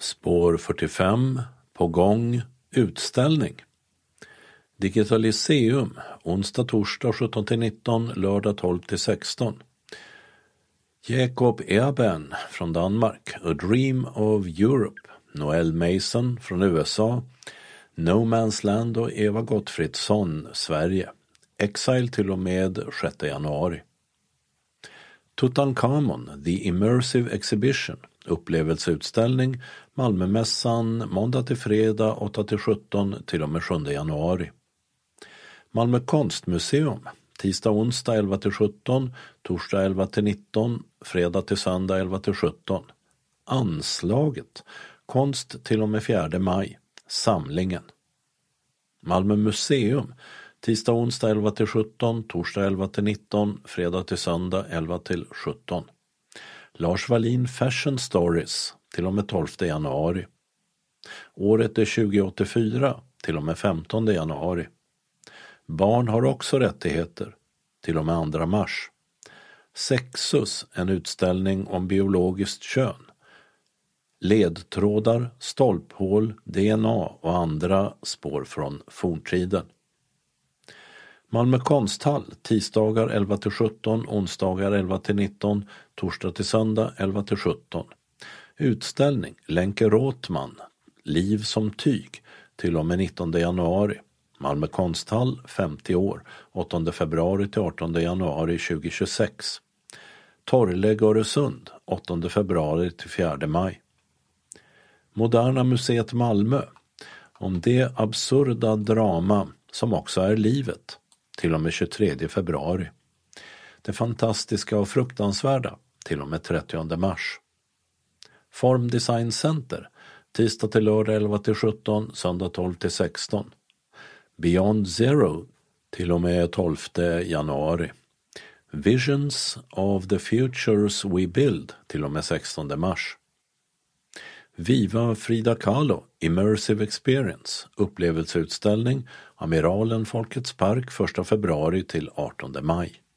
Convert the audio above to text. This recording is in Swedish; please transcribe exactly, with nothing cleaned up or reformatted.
Spår fyrtiofem, på gång, utställning. Digitaliseum, onsdag, torsdag sjutton till nitton, lördag tolv till sexton. Jacob Ehrben från Danmark, A Dream of Europe. Noel Mason från U S A, No Man's Land och Eva Gottfridsson, Sverige. Exile till och med sjätte januari. Tutankhamon, The Immersive Exhibition, upplevelseutställning, Malmömässan, måndag till fredag åtta till sjutton till och med sjunde januari. Malmö konstmuseum, tisdag onsdag elva till sjutton, torsdag elva till nitton, fredag till söndag elva till sjutton. Anslaget, konst till och med fjärde maj, samlingen. Malmö museum, tisdag onsdag elva till sjutton, torsdag elva till nitton, fredag till söndag elva till sjutton. Lars Wallin Fashion Stories till och med tolfte januari. Året är tjugo åttiofyra till och med femtonde januari. Barn har också rättigheter till och med andra mars. Sexus, en utställning om biologiskt kön. Ledtrådar, stolphål, D N A och andra spår från forntiden. Malmö konsthall, tisdagar elva till sjutton, onsdagar elva till nitton, torsdag till söndag elva till sjutton. Utställning, Lenke Råthman, Liv som tyg, till och med nittonde januari. Malmö konsthall, femtio år, åttonde februari till artonde januari tjugohundratjugosex. Torrlägg Öresund, åttonde februari till fjärde maj. Moderna museet Malmö, om det absurda drama som också är livet, till och med tjugotredje februari. Det fantastiska och fruktansvärda, till och med trettionde mars. Form Design Center, tisdag till lördag elva till sjutton, söndag tolv till sexton. Beyond Zero, till och med tolfte januari. Visions of the Futures We Build, till och med sextonde mars. Viva Frida Kahlo, Immersive Experience, upplevelseutställning, Amiralen Folkets park, första februari till artonde maj.